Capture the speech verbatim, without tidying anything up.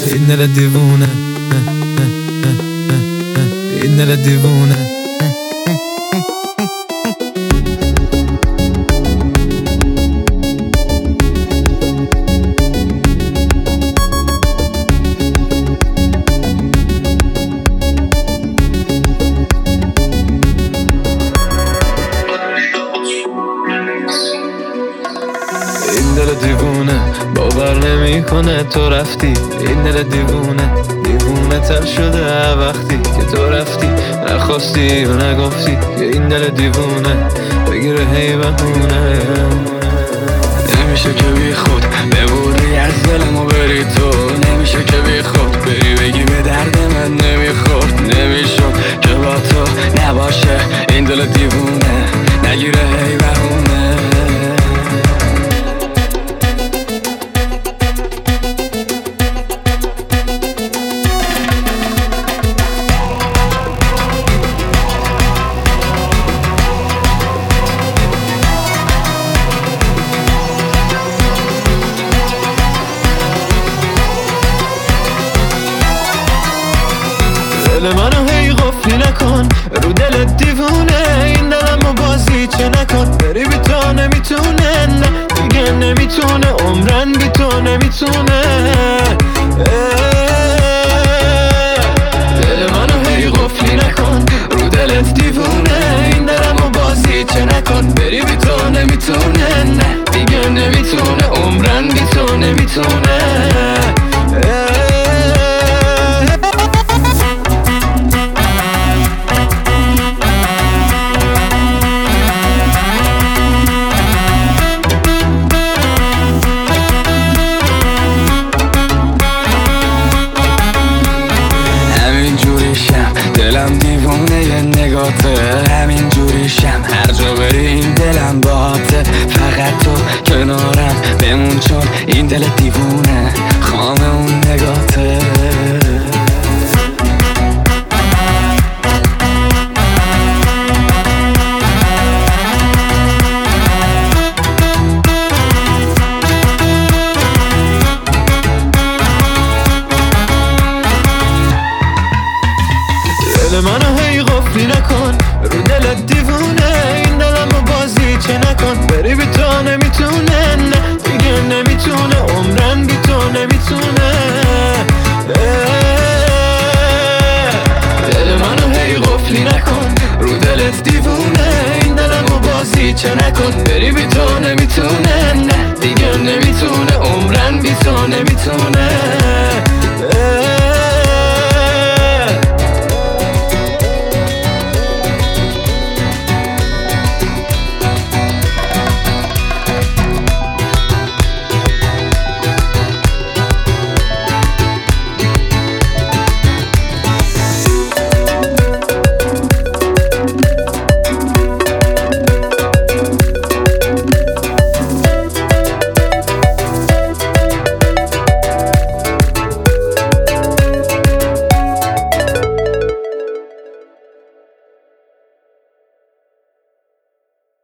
این دل دیوونه، این دل دیوونه. این دل دیوونه باور نمیکنه تو رفتی. این دل دیوونه دیوونه تر شده وقتی که تو رفتی. نخواستی و نگفتی که این دل دیوونه بگیره هی بهونه. نمیشه که بی خود ببری از دلمو بری تو. نمیشه که بی خود بری بگی به درد من نمیخورد. نمیشد که با تو نباشه این دل دیوونه نگیره هی بهونه. دل منو هی قفلی نکن رو دلت دیوونه. این دلمو بازی چه نکن بری بی تو نمیتونه. نه دیگه نمیتونه عمرن بی تو نمیتونه. دل منو هی قفلی نکن رو دلت دیوونه. این دلمو بازی چه نکن بری بی تو نمیتونه. نه دیگه نمیتونه عمرن بی تو نمیتونه. دلم دیوونه یه نگاته همین جوریشم هر جا بری این دلم باته. فقط تو کنارم بمون چون این دل دیوونه خامه اون نگاته. دل منو